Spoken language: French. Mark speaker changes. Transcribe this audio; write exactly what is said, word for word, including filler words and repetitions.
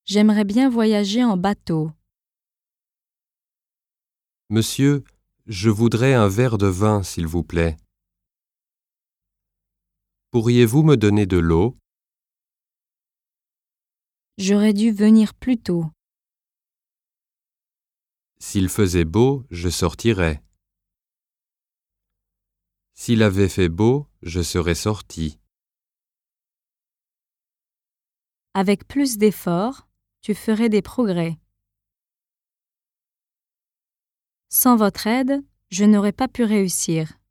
Speaker 1: J'aimerais bien voyager en bateau.
Speaker 2: Monsieur, je voudrais un verre de vin, s'il vous plaît. Pourriez-vous me donner de l'eau?
Speaker 1: J'aurais dû venir plus tôt.
Speaker 2: S'il faisait beau, je sortirais. S'il avait fait beau, je serais sorti.
Speaker 1: Avec plus d'efforts, tu ferais des progrès. Sans votre aide, je n'aurais pas pu réussir.